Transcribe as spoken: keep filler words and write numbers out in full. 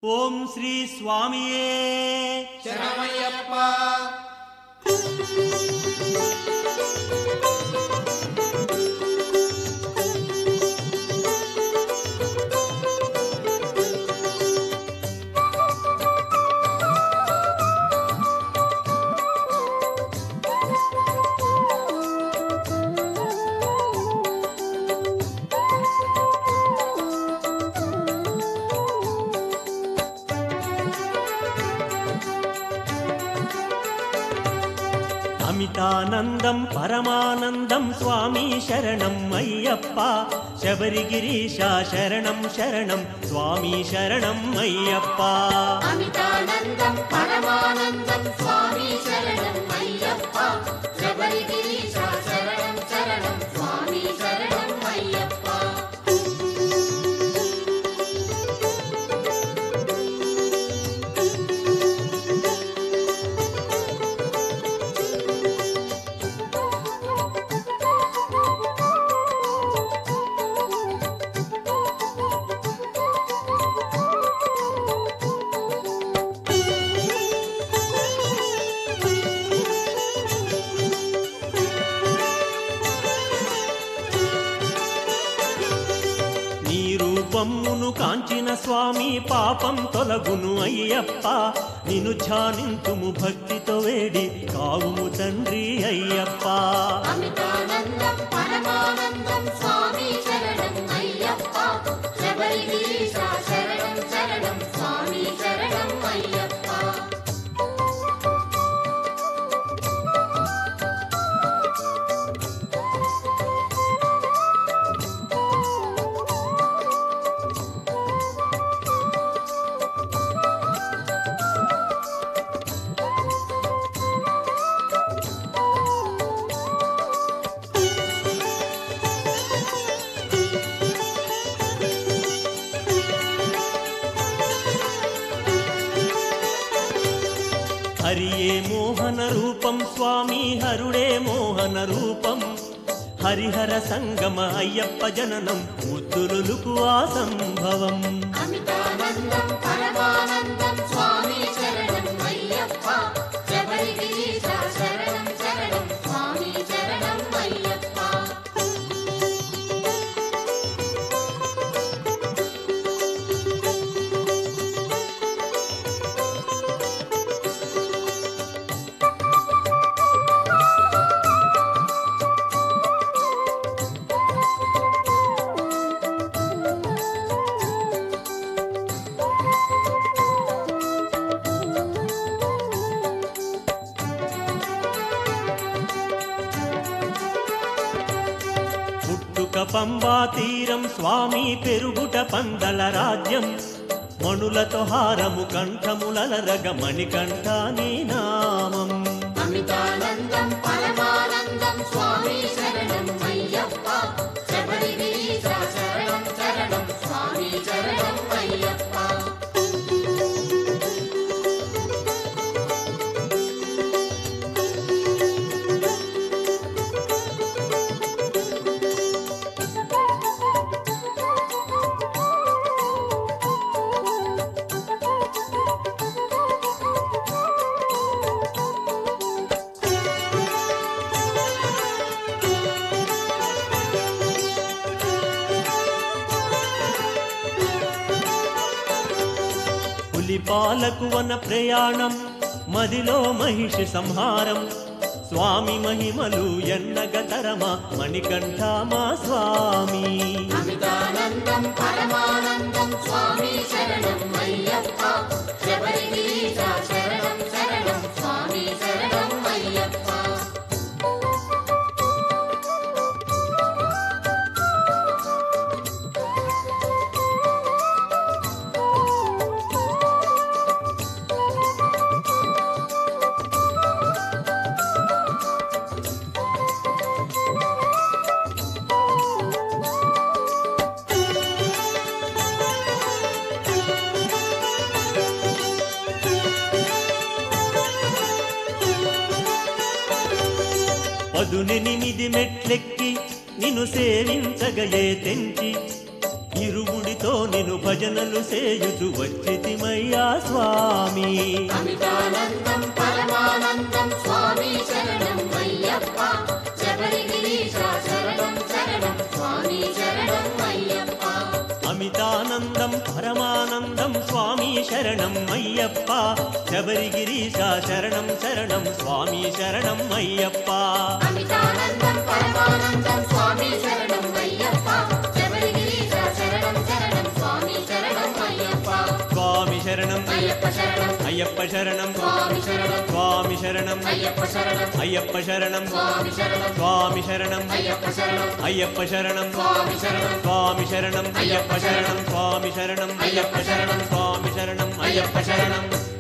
ఓం శ్రీ స్వామియే శరణమయ్యప్ప. అమితానందం పరమానందం స్వామి శరణం అయ్యప్ప. శబరిగిరీశ శరణం శరణం స్వామి శరణం అయ్యప్ప. అమితానందం పరమానందం స్వామి శరణం అయ్యప్ప. శబరిగిరీశ శరణం శరణం స్వామి శరణం అయ్యప్ప. రూపమును కాంచిన స్వామి పాపం తొలగును అయ్యప్ప. నిన్ను ధ్యానింతుము భక్తితో వేడి కావుము తండ్రి అయ్యప్ప. అమితానందం పరమానందం స్వామి శరణం అయ్యప్ప. శబరిగిరీశ శరణం శరణం స్వామి శరణం అయ్యప్ప. హరియే మోహన రూపం స్వామి హరుడే మోహన రూపం. హరిహర సంగమ అయ్యప్ప జననం ముద్దులుకు ఆ సంభవం. అమితానందం పరమానందం స్వామి శరణం అయ్యప్ప. శబరిగిరీశ శరణం శరణం స్వామి శరణం అయ్యప్ప. పంబా తీరం స్వామి పెరుగుట పందల రాజ్యం. మణులతో హారము కంఠములరగ మణికంఠ నీ నామం. అమితానందం పరమానందం స్వామి శరణం అయ్యప్ప. శబరిగిరీశ శరణం శరణం స్వామి శరణం అయ్యప్ప. పులిపాలకు వన ప్రయాణం మదిలో మహిషి సంహారం. స్వామి మహిమలు ఎన్నగతరమా మణికంఠ మా స్వామి. అమితానందం పరమానందం స్వామి శరణం అయ్యప్ప. శబరిగిరీశ శరణం శరణం స్వామి శరణం అయ్యప్ప. పదునెనిమిది మెట్లెక్కి నిన్ను సేవించగయే తెంచి ఇరుముడి భక్తితో నిను భజనలు సేయుచు వచ్చితిమయ్యా స్వామి అమితానందం పరమానందం స్వామి శరణం అయ్యప్ప శబరిగిరీశ శరణం శరణం స్వామి శరణం అయ్యప్ప అమితానందం పరమానందం స్వామి శరణం అయ్యప్ప శబరిగిరీశ శరణం శరణం స్వామి శరణం అయ్యప్ప అమితానందం పరమానందం స్వామి శరణం అయ్యప్ప శబరిగిరీశ శరణం శరణం స్వామి శరణం అయ్యప్ప స్వామి శరణం అయ్యప్ప శరణం అయ్యప్ప శరణం స్వామి శరణం స్వామి శరణం అయ్యప్ప శరణం అయ్యప్ప శరణం స్వామి శరణం స్వామి శరణం అయ్యప్ప శరణం అయ్యప్ప శరణం స్వామి శరణం స్వామి శరణం అయ్యప్ప శరణం స్వామి శరణం అయ్యప్ప శరణం స్వామి శరణం అయ్యప్ప శరణం